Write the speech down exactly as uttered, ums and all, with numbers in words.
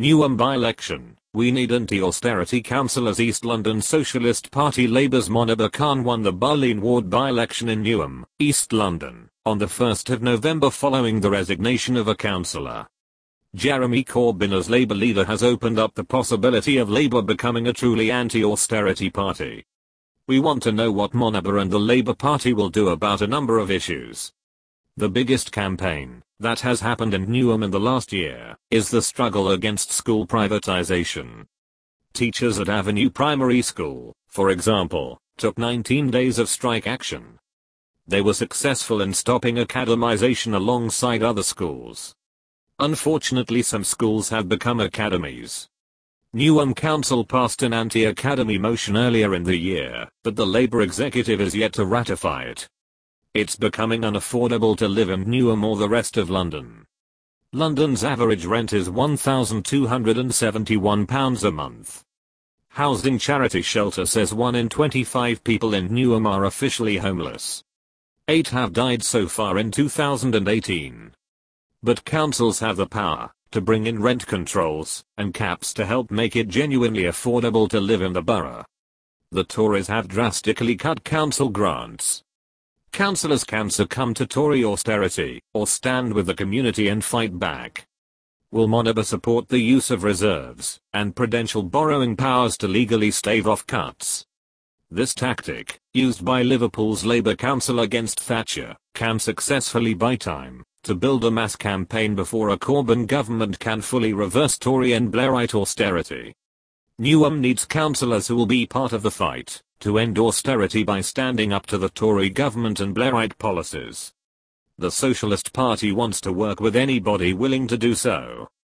Newham by-election, we need anti-austerity councillors. East London Socialist Party Labour's Monaba Khan won the Barleen Ward by-election in Newham, East London, on the first of November following the resignation of a councillor. Jeremy Corbyn as Labour leader has opened up the possibility of Labour becoming a truly anti-austerity party. We want to know what Monaba and the Labour Party will do about a number of issues. The biggest campaign that has happened in Newham in the last year is the struggle against school privatisation. Teachers at Avenue Primary School, for example, took nineteen days of strike action. They were successful in stopping academisation alongside other schools. Unfortunately, some schools have become academies. Newham Council passed an anti-academy motion earlier in the year, but the Labour executive is yet to ratify it. It's becoming unaffordable to live in Newham or the rest of London. London's average rent is one thousand two hundred seventy-one pounds a month. Housing charity Shelter says one in twenty-five people in Newham are officially homeless. Eight have died so far in two thousand eighteen. But councils have the power to bring in rent controls and caps to help make it genuinely affordable to live in the borough. The Tories have drastically cut council grants. Councillors can succumb to Tory austerity or stand with the community and fight back. Will Monaba support the use of reserves and prudential borrowing powers to legally stave off cuts? This tactic, used by Liverpool's Labour Council against Thatcher, can successfully buy time to build a mass campaign before a Corbyn government can fully reverse Tory and Blairite austerity. Newham needs councillors who will be part of the fight to end austerity by standing up to the Tory government and Blairite policies. The Socialist Party wants to work with anybody willing to do so.